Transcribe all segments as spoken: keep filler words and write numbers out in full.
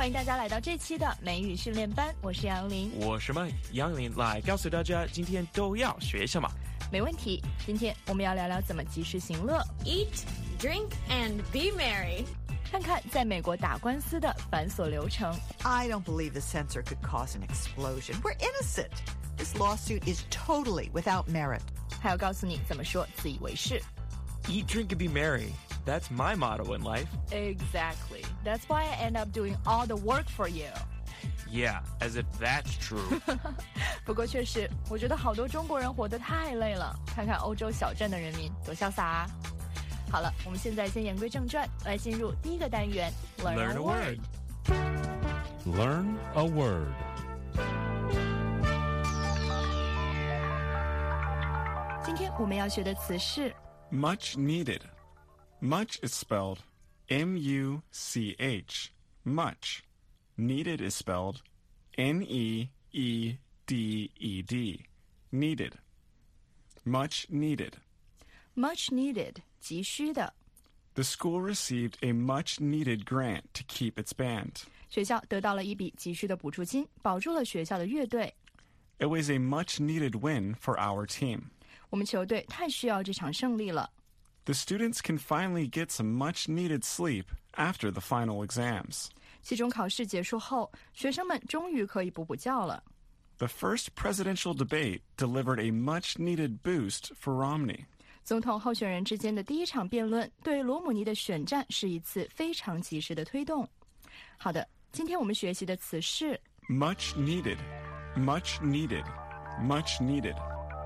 欢迎大家来到这期的美语训练班，我是杨林， 我是麦杨林，来告诉大家今天都要学什么。 没问题，今天我们要聊聊怎么及时行乐 Eat, drink, and be merry. 看看在美国打官司的繁琐流程。 I don't believe the censor could cause an explosion. We're innocent. This lawsuit is totally without merit. 还要告诉你怎么说自以为是。 Eat, drink, and be merry. That's my motto in life. Exactly. That's why I end up doing all the work for you. Yeah, as if that's true. 不过确实，我觉得好多中国人活得太累了，看看欧洲小镇的人民多潇洒啊。好了，我们现在先言归正传，来进入第一个单元 Learn, Learn a word. Learn a word. 今天我们要学的词是 Much needed. Much is spelled M U C H. Much. Needed is spelled N E E D E D. Needed. Much needed. much needed 急需的。 The school received a much-needed grant to keep its band. 学校得到了一笔急需的补助金，保住了学校的乐队。 It was a much-needed win for our team. 我们球队太需要这场胜利了。 The students can finally get some much-needed sleep after the final exams. 期中考试结束后，学生们终于可以补补觉了。 The first presidential debate delivered a much-needed boost for Romney. 总统候选人之间的第一场辩论对罗姆尼的选战是一次非常及时的推动。好的，今天我们学习的词是 Much needed. Much needed. Much needed.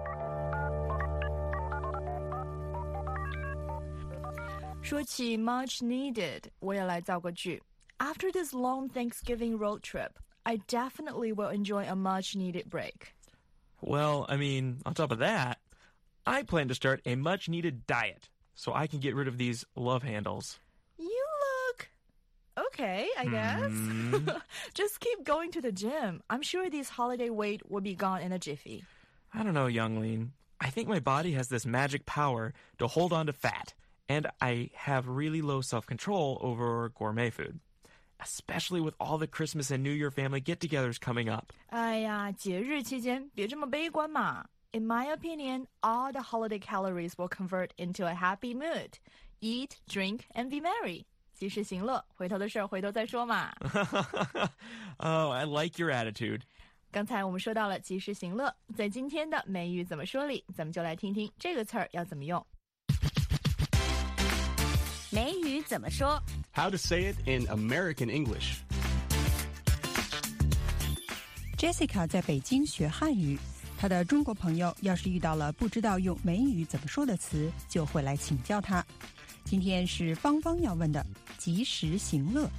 说起 much needed， 我也来造个句。After this long Thanksgiving road trip, I definitely will enjoy a much needed break. Well, I mean, on top of that, I plan to start a much-needed diet so I can get rid of these love handles. You look okay, I guess. Mm. Just keep going to the gym. I'm sure this holiday weight will be gone in a jiffy. I don't know, Youngling. I think my body has this magic power to hold on to fat, and I have really low self-control over gourmet food, especially with all the Christmas and New Year family get-togethers coming up. 哎呀，节日期间别这么悲观嘛。In my opinion, all the holiday calories will convert into a happy mood. Eat, drink, and be merry. 及时行乐，回头的事儿回头再说嘛。 Oh, I like your attitude. 刚才我们说到了及时行乐，在今天的美语怎么说里，咱们就来听听这个词儿要怎么用。 美语怎么说 How to say it in American English. Jessica 在北京学汉语，她的中国朋友要是遇到了不知道用美语怎么说的词，就会来请教她。今天是芳芳要问的及时行乐。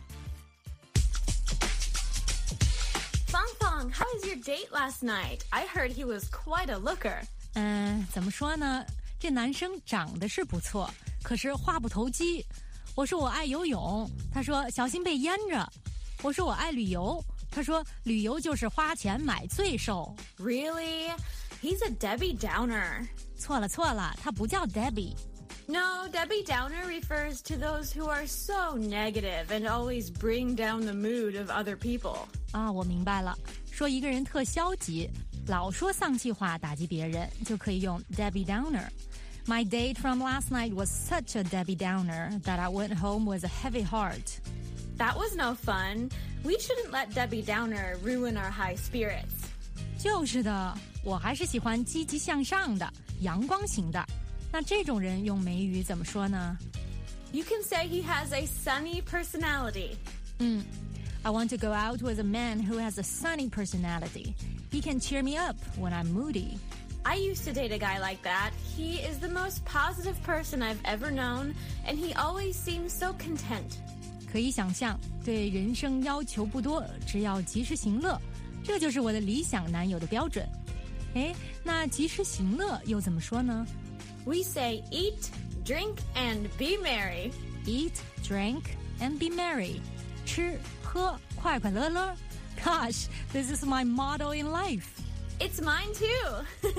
Fang Fang, how was your date last night? I heard he was quite a looker. 嗯，怎么说呢？这男生长得是不错，可是话不投机。我说我爱游泳，他说小心被淹着。我说我爱旅游，他说旅游就是花钱买罪受。 Really? He's a Debbie Downer. 错了错了，他不叫 Debbie。 No, Debbie Downer refers to those who are so negative and always bring down the mood of other people. 啊，我明白了，说一个人特消极，老说丧气话打击别人，就可以用 Debbie Downer。My date from last night was such a Debbie Downer that I went home with a heavy heart. That was no fun. We shouldn't let Debbie Downer ruin our high spirits. 就是的，我还是喜欢积极向上的、阳光型的。那这种人用美语怎么说呢？ You can say he has a sunny personality. 嗯 I want to go out with a man who has a sunny personality. He can cheer me up when I'm moody. I used to date a guy like that. He is the most positive person I've ever known, and he always seems so content. 可以想象，对人生要求不多，只要及时行乐，这就是我的理想男友的标准。诶，那及时行乐又怎么说呢？ We say eat, drink, and be merry. Eat, drink, and be merry. 吃喝快快乐乐。Gosh, this is my motto in life. It's mine too.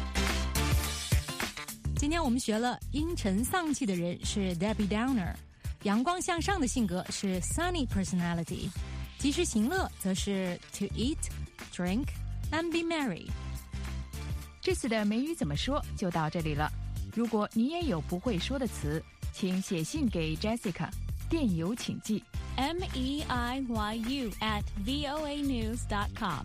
今天我们学了阴沉丧气的人是 Debbie Downer， 阳光向上的性格是 sunny personality， 及时行乐则是 to eat, drink, and be merry。 这次的美语怎么说就到这里了。如果你也有不会说的词，请写信给 Jessica， 电邮请寄 M E I Y U at V O A news dot com。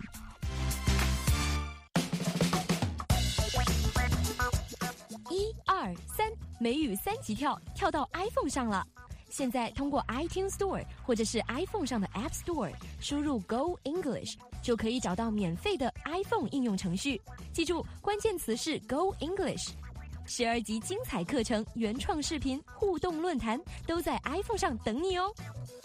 一二三，美语三级跳，跳到 iPhone 上了。现在通过 iTunes Store 或者是 iPhone 上的 App Store 输入 Go English， 就可以找到免费的 iPhone 应用程序。记住，关键词是 Go English。十二集精彩课程、原创视频、互动论坛都在 iPhone 上等你哦。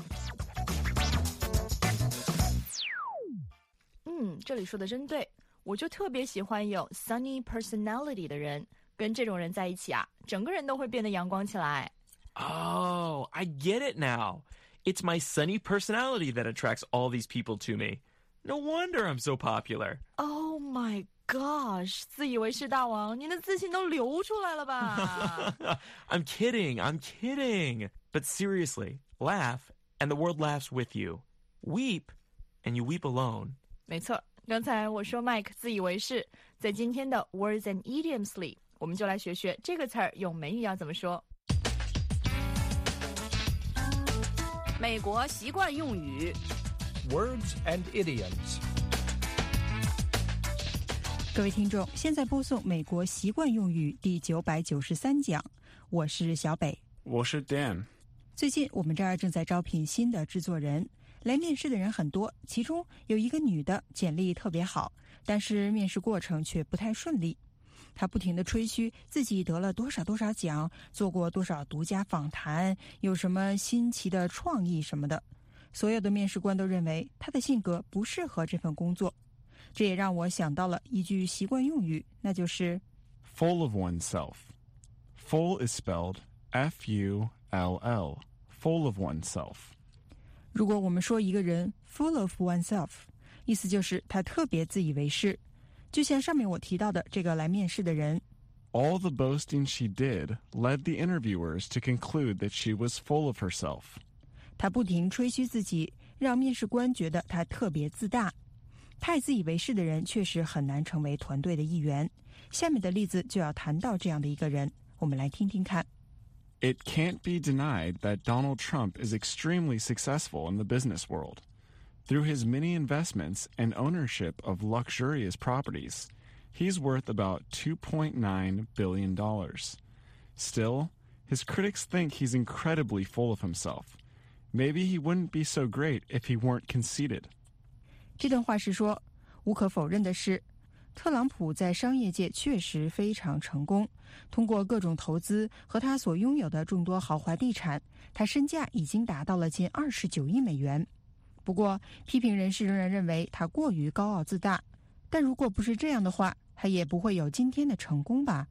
嗯，这里说的真对，我就特别喜欢有 sunny personality 的人，跟这种人在一起啊，整个人都会变得阳光起来。 Oh, I get it now. It's my sunny personality that attracts all these people to me. No wonder I'm so popular. Oh my gosh, 自以为是大王，您的自信都流出来了吧？ I'm kidding, I'm kidding. But seriously, laugh and the world laughs with you. Weep and you weep alone. 没错，刚才我说 Mike 自以为是，在今天的 Words and Idioms 里，我们就来学学这个词儿用美语要怎么说。 美国习惯用语 Words and Idioms。 各位听众，现在播送美国习惯用语第九百九十三讲，我是小北， 我是 Dan。 最近我们这儿正在招聘新的制作人，来面试的人很多，其中有一个女的简历特别好，但是面试过程却不太顺利。她不停地吹嘘自己得了多少多少奖，做过多少独家访谈，有什么新奇的创意什么的。所有的面试官都认为她的性格不适合这份工作。这也让我想到了一句习惯用语，那就是 full of oneself. Full is spelled F U L L. Full of oneself. 如果我们说一个人 full of oneself， 意思就是他特别自以为是。就像上面我提到的这个来面试的人， All the boasting she did led the interviewers to conclude that she was full of herself. 他不停吹嘘自己，让面试官觉得他特别自大。太自以为是的人确实很难成为团队的一员。下面的例子就要谈到这样的一个人，我们来听听看。 It can't be denied that Donald Trump is extremely successful in the business world. Through his many investments and ownership of luxurious properties, he's worth about two point nine billion dollars. Still, his critics think he's incredibly full of himself. Maybe he wouldn't be so great if he weren't conceited. 这段话是说，无可否认的是，特朗普在商业界确实非常成功。通过各种投资和他所拥有的众多豪华地产，他身价已经达到了近二十九亿美元。不过，批评人士仍然认为他过于高傲自大。但如果不是这样的话，他也不会有今天的成功吧。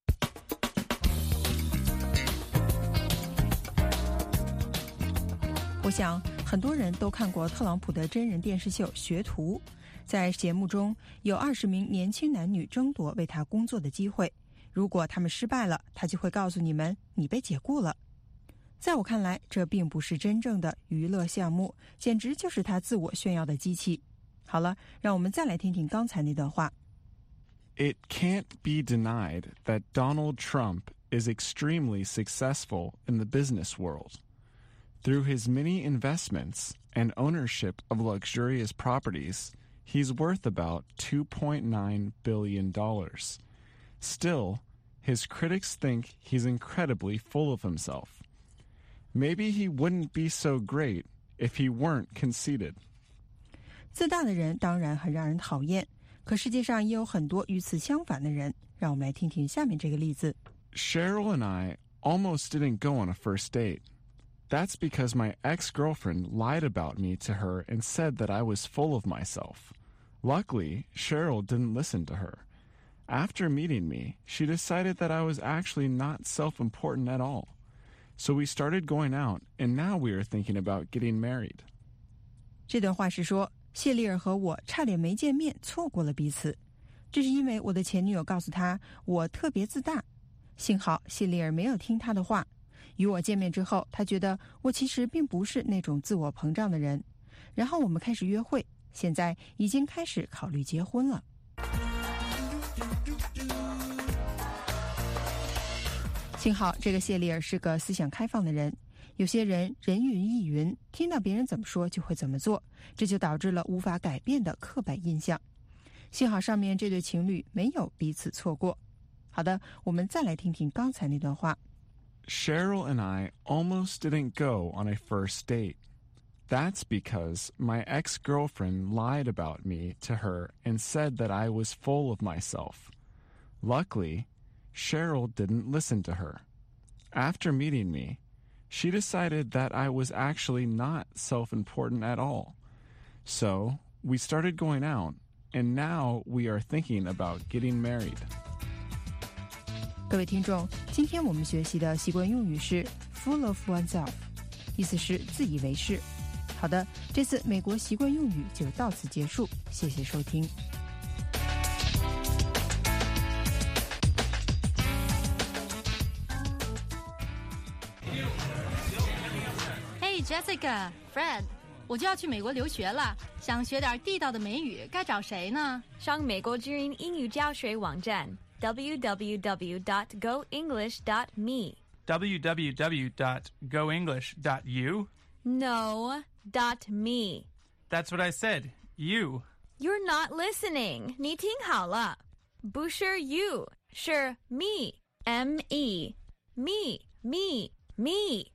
我想很多人都看过特朗普的真人电视秀《学徒》，在节目中有二十名年轻男女争夺为他工作的机会，如果他们失败了，他就会告诉你们你被解雇了。在我看来，这并不是真正的娱乐项目，简直就是他自我炫耀的机器。好了，让我们再来听听刚才那段话。 It can't be denied that Donald Trump is extremely successful in the business world. Through his many investments and ownership of luxurious properties, he's worth about two point nine billion dollars. Still, his critics think he's incredibly full of himself. Maybe he wouldn't be so great if he weren't conceited. 自大的人当然很让人讨厌，可世界上也有很多与此相反的人。让我们来听听下面这个例子。 Cheryl and I almost didn't go on a first date. That's because my ex-girlfriend lied about me to her and said that I was full of myself. Luckily, Cheryl didn't listen to her. After meeting me, she decided that I was actually not self-important at all. So we started going out, and now we are thinking about getting married. 这段话是说，谢丽尔和我差点没见面，错过了彼此。这是因为我的前女友告诉她我特别自大。幸好谢丽尔没有听她的话。 与我见面之后，他觉得我其实并不是那种自我膨胀的人。然后我们开始约会，现在已经开始考虑结婚了。幸好这个谢丽尔是个思想开放的人，有些人人云亦云，听到别人怎么说就会怎么做，这就导致了无法改变的刻板印象。幸好上面这对情侣没有彼此错过。好的，我们再来听听刚才那段话。 Cheryl and I almost didn't go on a first date. That's because my ex-girlfriend lied about me to her and said that I was full of myself. Luckily, Cheryl didn't listen to her. After meeting me, she decided that I was actually not self-important at all. So, we started going out, and now we are thinking about getting married. 各位听众，今天我们学习的习惯用语是 full of oneself， 意思是自以为是。好的，这次美国习惯用语就到此结束，谢谢收听。 Hey Jessica, Fred， 我就要去美国留学了，想学点地道的美语，该找谁呢？ 上美国之音英语教学网站 w w w dot go english dot me w w w dot go english dot u No, dot me. That's what I said. You. You're not listening. 你听好了，不是 you， 是 me. M E. Me, me, me.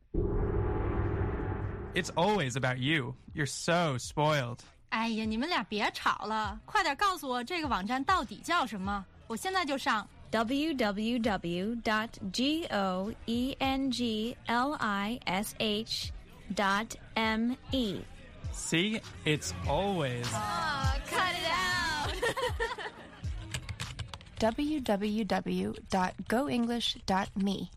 It's always about you. You're so spoiled. 哎呀，你们俩别吵了，快点告诉我这个网站到底叫什么，我现在就上。 w w w dot go english dot me. See? It's always. Oh, cut it out. w w w dot go english dot me.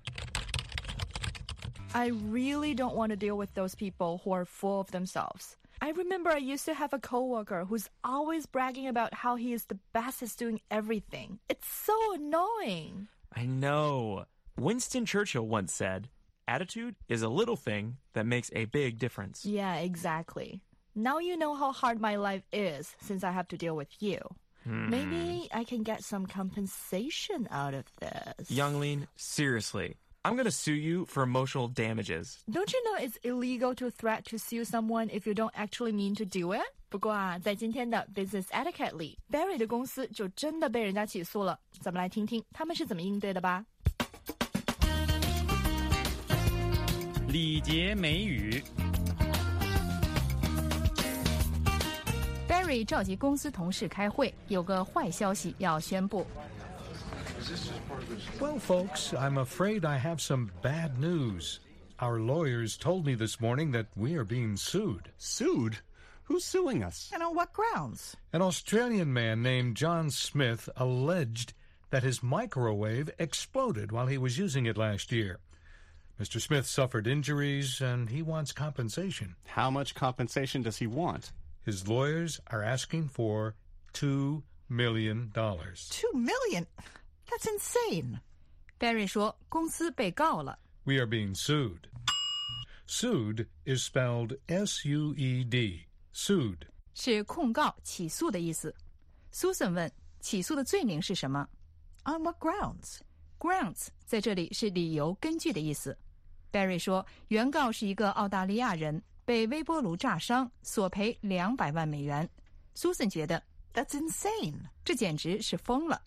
I really don't want to deal with those people who are full of themselves. I remember I used to have a coworker who's always bragging about how he is the best at doing everything. It's so annoying. I know. Winston Churchill once said, attitude is a little thing that makes a big difference. Yeah, exactly. Now you know how hard my life is since I have to deal with you. Hmm. Maybe I can get some compensation out of this. Youngling, seriously, I'm going to sue you for emotional damages. Don't you know it's illegal to threat to sue someone if you don't actually mean to do it? 不过啊，在今天的 Business Etiquette 里 Barry 的公司就真的被人家起诉了。咱们来听听他们是怎么应对的吧。 礼节美语。 Barry 召集公司同事开会，有个坏消息要宣布。 Well, folks, I'm afraid I have some bad news. Our lawyers told me this morning that we are being sued. Sued? Who's suing us? And on what grounds? An Australian man named John Smith alleged that his microwave exploded while he was using it last year. Mister Smith suffered injuries, and he wants compensation. How much compensation does he want? His lawyers are asking for two million dollars. Two million? That's insane. Barry 说公司被告了。 We are being sued. Sued is spelled S U E D. Sued. 是控告、起诉的意思。Susan 问，起诉的罪名是什么？ On what grounds? Grounds 在这里是理由、根据的意思。Barry 说，原告是一个澳大利亚人，被微波炉炸伤，索赔两百万美元。Susan 觉得 That's insane. 这简直是疯了。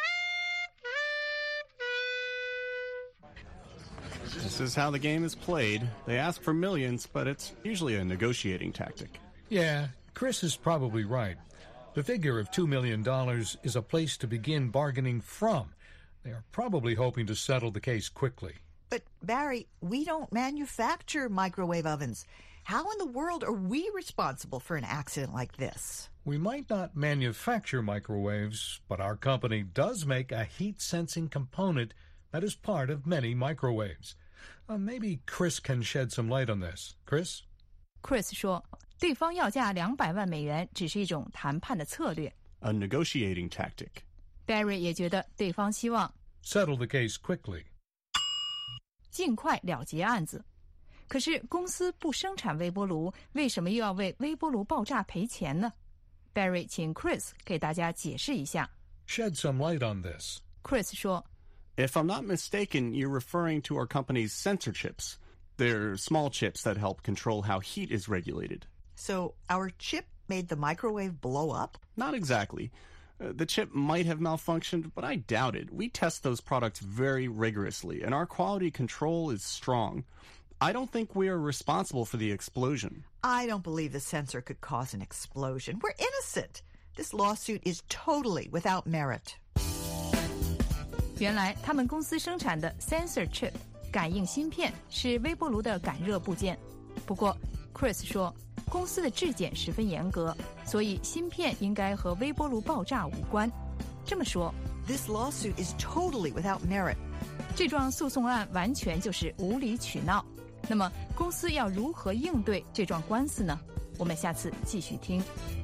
This is how the game is played. They ask for millions, but it's usually a negotiating tactic. Yeah, Chris is probably right. The figure of two million dollars is a place to begin bargaining from. They are probably hoping to settle the case quickly. But, Barry, we don't manufacture microwave ovens. How in the world are we responsible for an accident like this? We might not manufacture microwaves, but our company does make a heat-sensing component that is part of many microwaves. Uh, maybe Chris can shed some light on this. Chris? Chris 说，对方要价两百万美元只是一种谈判的策略。 A negotiating tactic. Barry 也觉得对方希望 settle the case quickly. 尽快了结案子。可是公司不生产微波炉，为什么又要为微波炉爆炸赔钱呢？ Barry 请 Chris 给大家解释一下。 Shed some light on this. Chris 说 If I'm not mistaken, you're referring to our company's sensor chips. They're small chips that help control how heat is regulated. So our chip made the microwave blow up? Not exactly. Uh, the chip might have malfunctioned, but I doubt it. We test those products very rigorously, and our quality control is strong. I don't think we are responsible for the explosion. I don't believe the sensor could cause an explosion. We're innocent. This lawsuit is totally without merit. 原来他们公司生产的 sensor chip 感应芯片是微波炉的感热部件。不过 Chris 说公司的质检十分严格，所以芯片应该和微波炉爆炸无关。这么说 This lawsuit is totally without merit. 这桩诉讼案完全就是无理取闹。那么公司要如何应对这桩官司呢？我们下次继续听。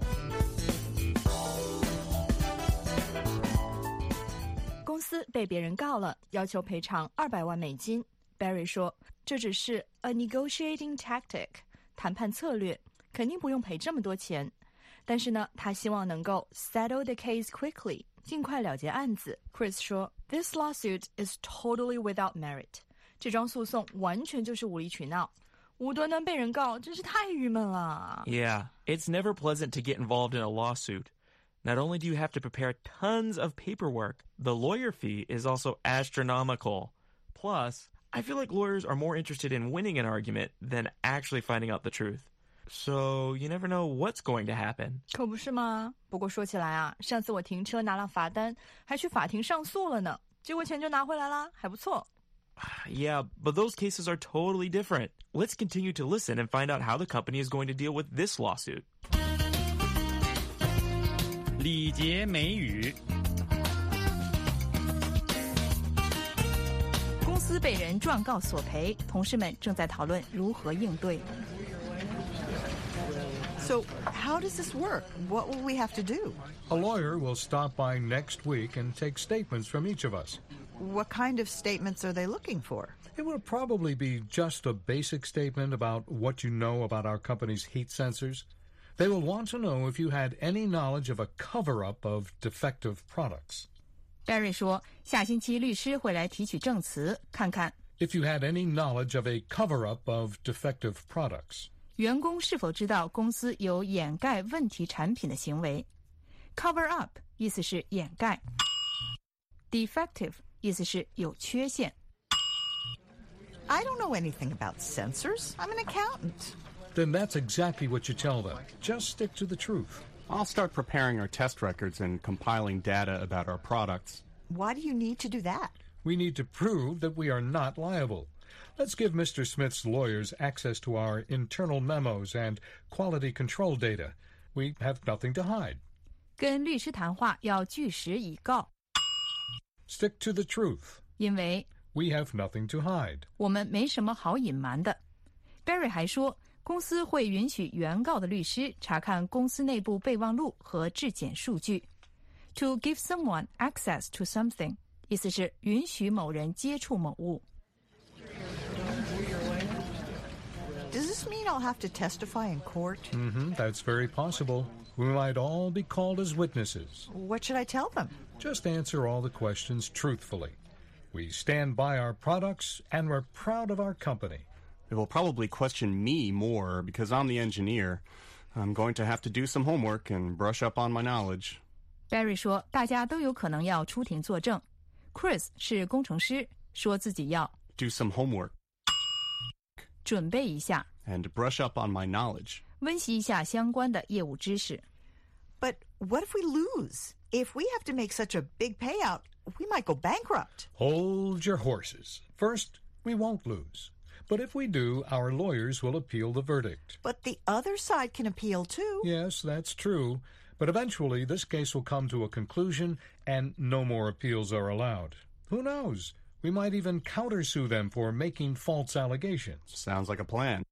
公司被别人告了，要求赔偿二百万美金。Barry 说，这只是 a negotiating tactic， 谈判策略，肯定不用赔这么多钱。但是呢，他希望能够 settle the case quickly， 尽快了结案子。Chris 说 ，This lawsuit is totally without merit。这桩诉讼完全就是无理取闹，无端端被人告，真是太郁闷了。 Yeah, it's never pleasant to get involved in a lawsuit. Not only do you have to prepare tons of paperwork, the lawyer fee is also astronomical. Plus, I feel like lawyers are more interested in winning an argument than actually finding out the truth. So you never know what's going to happen. 可不是吗？不过说起来啊，上次我停车拿了罚单，还去法庭上诉了呢，结果钱就拿回来啦，还不错。 Yeah, but those cases are totally different. Let's continue to listen and find out how the company is going to deal with this lawsuit. 礼节美语。 公司被人状告索赔，同事们正在讨论如何应对。 So how does this work? What will we have to do? A lawyer will stop by next week and take statements from each of us. What kind of statements are they looking for? It will probably be just a basic statement about what you know about our company's heat sensors. They will want to know if you had any knowledge of a cover-up of defective products. Barry 说，下星期律师会来提取证词，看看 If you had any knowledge of a cover-up of defective products. 员工是否知道公司有掩盖问题产品的行为。Cover up 意思是掩盖， defective 意思是有缺陷。 I don't know anything about sensors. I'm an accountant. Then that's exactly what you tell them. Just stick to the truth. I'll start preparing our test records and compiling data about our products. Why do you need to do that? We need to prove that we are not liable. Let's give Mister Smith's lawyers access to our internal memos and quality control data. We have nothing to hide. 跟律师谈话要据实以告。 Stick to the truth. 因为 We have nothing to hide. 我们没什么好隐瞒的。Barry 还说，公司会允许原告的律师查看公司内部备忘录和质检数据。To give someone access to something， 意思是允许某人接触某物。 Does this mean I'll have to testify in court? Mm-hmm, that's very possible. We might all be called as witnesses. What should I tell them? Just answer all the questions truthfully. We stand by our products, and we're proud of our company. They will probably question me more because I'm the engineer. I'm going to have to do some homework and brush up on my knowledge. Barry 说，大家都有可能要出庭作证。Chris 是工程师，说自己要 do some homework. 准备一下 and brush up on my knowledge. 温习一下相关的业务知识。 But what if we lose? If we have to make such a big payout, we might go bankrupt. Hold your horses. First, we won't lose. But if we do, our lawyers will appeal the verdict. But the other side can appeal too. Yes, that's true. But eventually, this case will come to a conclusion, and no more appeals are allowed. Who knows? We might even countersue them for making false allegations. Sounds like a plan.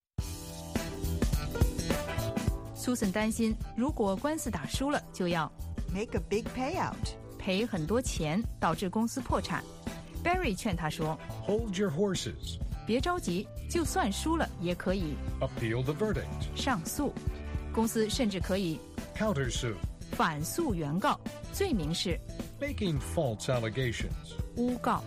Susan 担心，如果官司打输了，就要 make a big payout， 赔很多钱，导致公司破产。Barry 劝他说 Hold your horses. 别着急，就算输了也可以 appeal the verdict, 上诉。公司甚至可以 countersue, 反诉原告，罪名是 making false allegations, 诬告。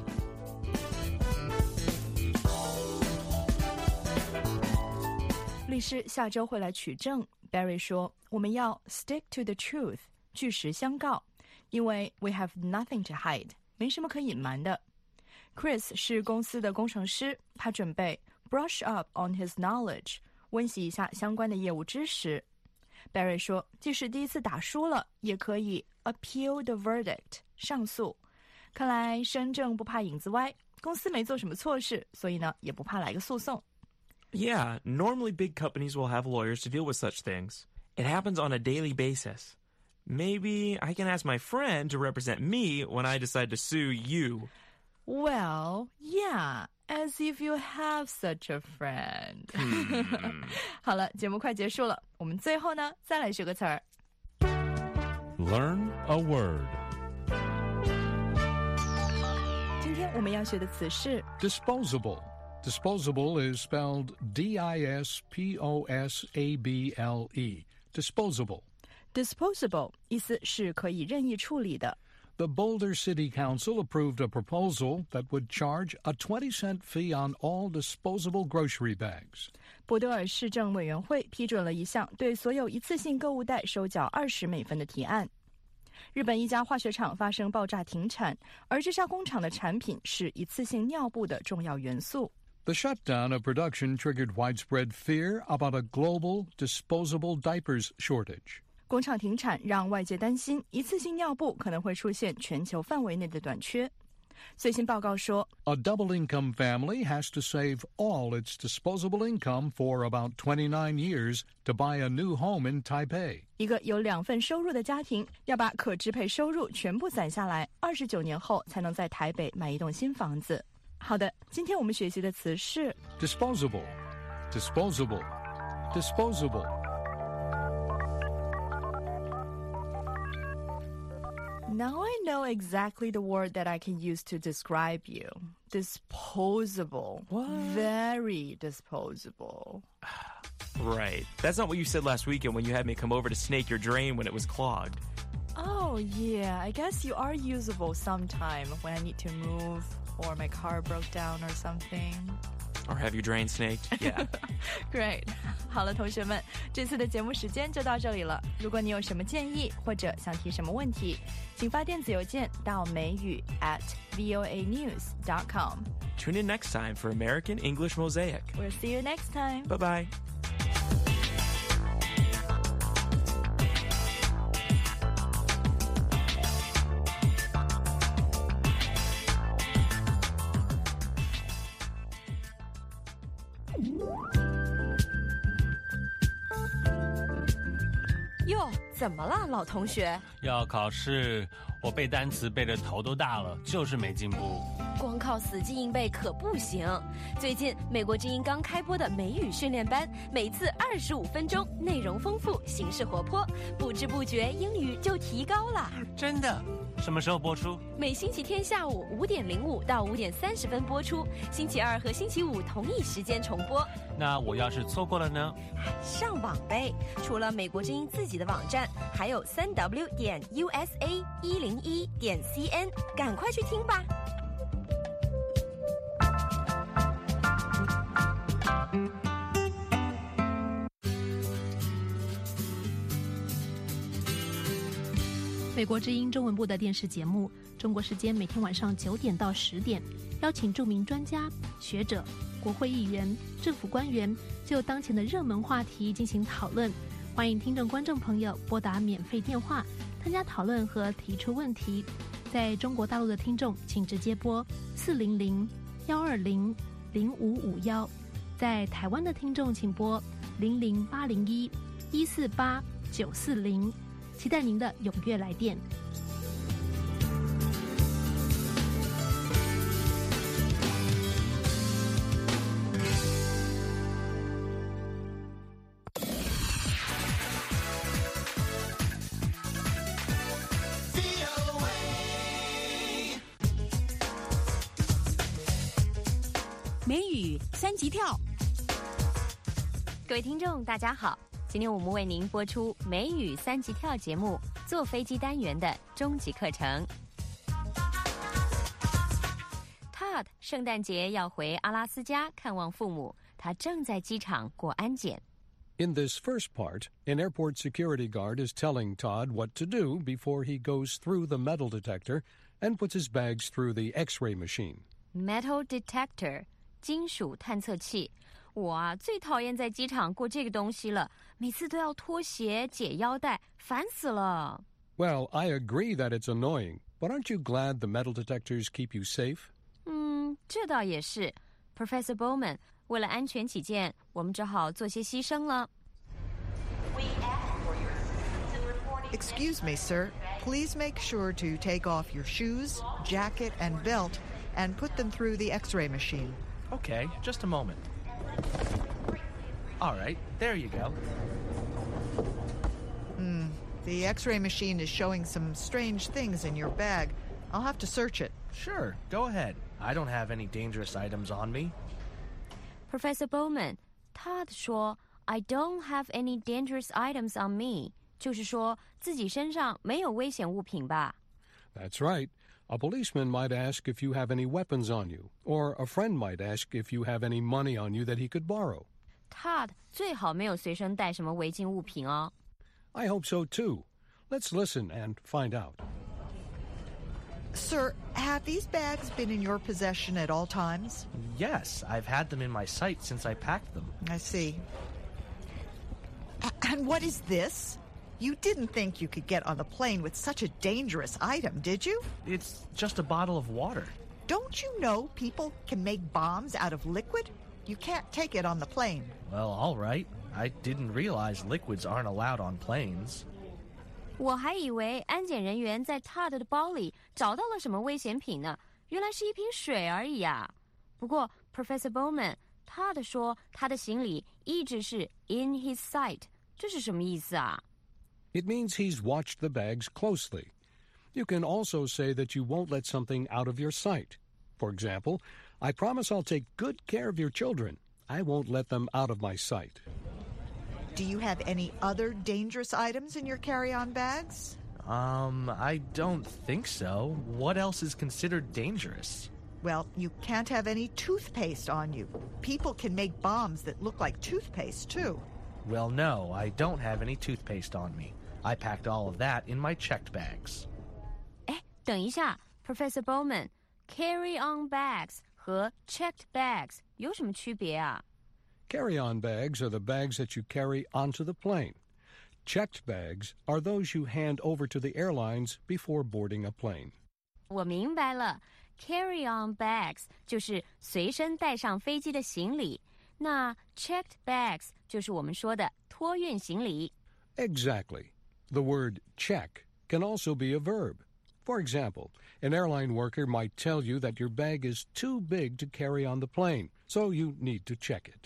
律师下周会来取证。Barry 说：“我们要 stick to the truth， 据实相告，因为 we have nothing to hide， 没什么可隐瞒的。” Chris 是公司的工程师，他准备 brush up on his knowledge， 温习一下相关的业务知识。Barry 说，即使第一次打输了，也可以 appeal the verdict， 上诉。看来身正不怕影子歪，公司没做什么错事，所以呢，也不怕来个诉讼。 Yeah, normally big companies will have lawyers to deal with such things. It happens on a daily basis. Maybe I can ask my friend to represent me when I decide to sue you. Well, yeah, as if you have such a friend. 好了，节目快结束了，我们最后呢，再来学个词儿。 Learn a word. 今天我们要学的词是 disposable.Disposable is spelled D I S P O S A B L E. Disposable. Disposable 意思是可以任意处理的。 The Boulder City Council approved a proposal that would charge a twenty cent fee on all disposable grocery bags. 波德尔市政委员会批准了一项对所有一次性购物袋收缴二十美分的提案。日本一家化学厂发生爆炸停产，而这家工厂的产品是一次性尿布的重要元素。 The shutdown of production triggered widespread fear about a global disposable diapers shortage. 工厂停产让外界担心一次性尿布可能会出现全球范围内的短缺。最新报告说 A double-income family has to save all its disposable income for about twenty-nine years to buy a new home in Taipei. 一个有两份收入的家庭要把可支配收入全部攒下来，二十九年后才能在台北买一栋新房子。好的，今天我们学习的词是 disposable, disposable, disposable. Now I know exactly the word that I can use to describe you. Disposable. What? Very disposable. Right. That's not what you said last weekend when you had me come over to snake your drain when it was clogged. Oh, yeah. I guess you are usable sometime when I need to move or my car broke down or something. Or have your drain snaked? Yeah. Great. 好了，同学们，这次的节目时间就到这里了。如果你有什么建议或者想提什么问题，请发电子邮件到美语 at voa news dot com. Tune in next time for American English Mosaic. We'll see you next time. Bye-bye. 哟，怎么了，老同学？ 要考试，我背单词背得头都大了，就是没进步。 光靠死记硬背可不行。最近美国之音刚开播的美语训练班，每次二十五分钟，内容丰富，形式活泼，不知不觉英语就提高了。 真的？什么时候播出？ 每星期天下午五点零五到五点三十分播出，星期二和星期五同一时间重播。 那我要是错过了呢？ 上网呗！除了美国之音自己的网站，还有三 w 点 u s a 一零一点 c n， 赶快去听吧。 美国之音中文部的电视节目，中国时间每天晚上九点到十点，邀请著名专家、学者、国会议员、政府官员就当前的热门话题进行讨论。欢迎听众观众朋友拨打免费电话参加讨论和提出问题。在中国大陆的听众，请直接拨四零零幺二零零五五幺；在台湾的听众，请拨零零八零一一四八九四零。期待您的踊跃来电。 美语三级跳。 各位听众，大家好，今天我们为您播出美语三级跳节目坐飞机单元的终极课程。Todd 圣诞节要回阿拉斯加看望父母，他正在机场过安检。 In this first part, an airport security guard is telling Todd what to do before he goes through the metal detector and puts his bags through the X-ray machine. Metal detector 金属探测器。我啊最讨厌在机场过这个东西了，每次都要脱鞋解腰带，烦死了。 Well, I agree that it's annoying, but aren't you glad the metal detectors keep you safe? 嗯，这倒也是。Professor Bowman， 为了安全起见，我们只好做些牺牲了。 Excuse me, sir. Please make sure to take off your shoes, jacket, and belt and put them through the X-ray machine. Okay, just a moment. All right, there you go. Hmm, the X-ray machine is showing some strange things in your bag. I'll have to search it. Sure, go ahead. I don't have any dangerous items on me. Professor Bowman, Todd 说 I don't have any dangerous items on me. 就是说自己身上没有危险物品吧？ That's right. A policeman might ask if you have any weapons on you, or a friend might ask if you have any money on you that he could borrow. Todd 最好没有随身带什么违禁物品哦。 I hope so too. Let's listen and find out. Sir, have these bags been in your possession at all times? Yes, I've had them in my sight since I packed them. I see. And what is this? You didn't think you could get on the plane with such a dangerous item, did you? It's just a bottle of water. Don't you know people can make bombs out of liquid? You can't take it on the plane. Well, all right. I didn't realize liquids aren't allowed on planes. 我还以为安检人员在 Todd 的包里找到了什么危险品呢，原来是一瓶水而已啊。不过 Professor Bowman， Todd 说他的行李一直是 in his sight， 这是什么意思啊？ It means he's watched the bags closely. You can also say that you won't let something out of your sight. For example, I promise I'll take good care of your children. I won't let them out of my sight. Do you have any other dangerous items in your carry-on bags? Um, I don't think so. What else is considered dangerous? Well, you can't have any toothpaste on you. People can make bombs that look like toothpaste, too. Well, no, I don't have any toothpaste on me. I packed all of that in my checked bags. 哎，等一下 Professor Bowman, carry-on bags 和 checked bags 有什么区别啊？ Carry-on bags are the bags that you carry onto the plane. Checked bags are those you hand over to the airlines before boarding a plane. 我明白了 carry-on bags 就是随身带上飞机的行李，那 checked bags 就是我们说的托运行李。 Exactly. The word check can also be a verb. For example, an airline worker might tell you that your bag is too big to carry on the plane, so you need to check it.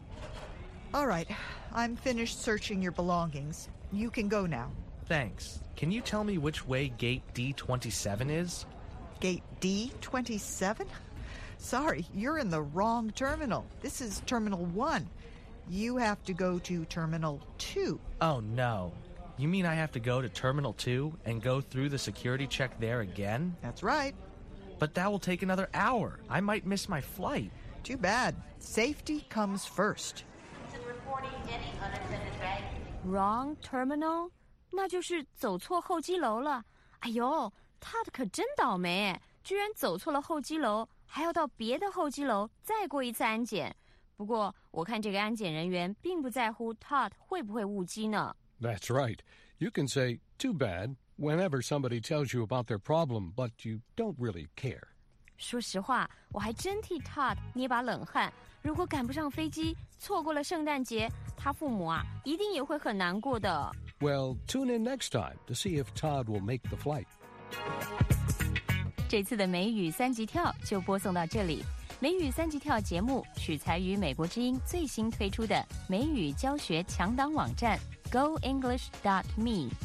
All right, I'm finished searching your belongings. You can go now. Thanks. Can you tell me which way gate D twenty-seven is? Gate D twenty-seven? Sorry, you're in the wrong terminal. This is Terminal one. You have to go to Terminal two. Oh, no. You mean I have to go to Terminal two and go through the security check there again? That's right. But that will take another hour. I might miss my flight. Too bad. Safety comes first. Wrong terminal? 那就是走错候机楼了。哎呦 Todd 可真倒霉，居然走错了候机楼，还要到别的候机楼再过一次安检。不过我看这个安检人员并不在乎 Todd 会不会误机呢。 That's right. You can say, too bad, whenever somebody tells you about their problem, but you don't really care. 说实话，我还真替 Todd 捏把冷汗。如果赶不上飞机，错过了圣诞节，他父母啊，一定也会很难过的。 Well, tune in next time to see if Todd will make the flight. 这次的美语三级跳就播送到这里。美语三级跳节目取材于美国之音最新推出的美语教学强档网站 go english dot me。